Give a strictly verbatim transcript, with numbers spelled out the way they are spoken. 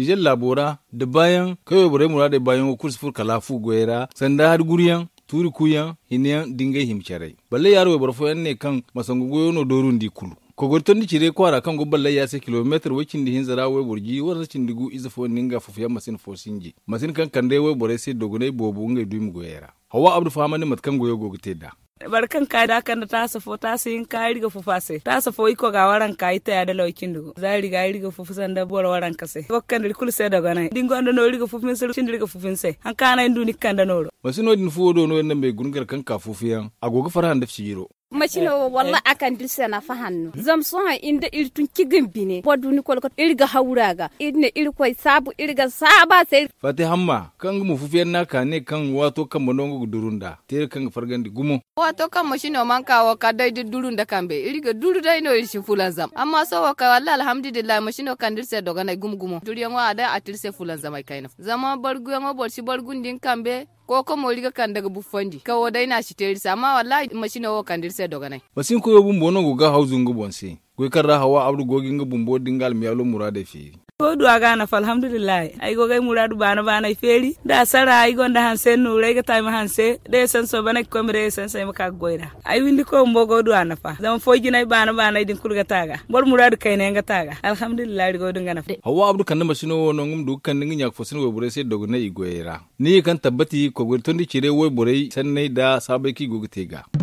dijel labora da bayan kai bore mura da bayan kurs fur kalafu goyera sanda har guriyan turi kuyan hiniyan dingai himcharai balle yaro we barfo ne kan masangu goyo no dorun di kulu ko gorton di cire kwara kan go balle ya se kilometer wakin di hinzara we burgi wala cin digu izafo ninga fufiya masin fosinji masin kan kande we bore se dogonai bobu ngai dum goyera hawa abdu famani matkan goyo gogte da barkan ka da kan ta safo ta sin ka riga fufase ta safo iko ga waran ka ita ya da laukin dugo za riga riga fufusan da bor waran ka se wakkan da kul se daga nai dingo ando no riga fufin se cin riga fufin se an kana indu ni kan da noro masino din fuwo no en be gungar kan ka fufiyan agogo farhan da fiyiro machino walla akan dilse na fahanno zam so ha inda irtun kigin bine bodu ni kolko irga hauraga idne irkoy sabu irga saba sai fati hamma kan mu fufiyan naka ne kan wato kan monongo durunda tere kan fargandi gumo wato kan machino man kawo ka dai durunda kambe irga duru dai no irshi fulan zam amma so ka walla alhamdulillah machino kan dilse doga na gumgumo duriyan wa da atilse fulan zam ai kaina zama bargu ngo bolsi bargundin kambe ko ko moriga kan daga buffandi ka wodai na shi terisa amma wallahi machino wo kan dirse doga nai masin ko yobun bono go ga hauzun go bonse ko karra hawa abdu gogin go bumbo dingal miyalo murade fi ko du aga na alhamdulillah ay go gay muradu bana bana feri da sara ay gonda hanse no rega tay ma hanse de sen so bana ko mere sen sen maka goira ay windi ko mbogo du ana fa dama foji nay bana bana din kulga taga bor muradu kay ne nga taga alhamdulillah go du ngana hawa abdu kan machino wono ngum du kan ngi nyak fosin we bure se dogo nay goira ni kan tabbati ko gurtondi cire we bure sanne da sabai ki gogtega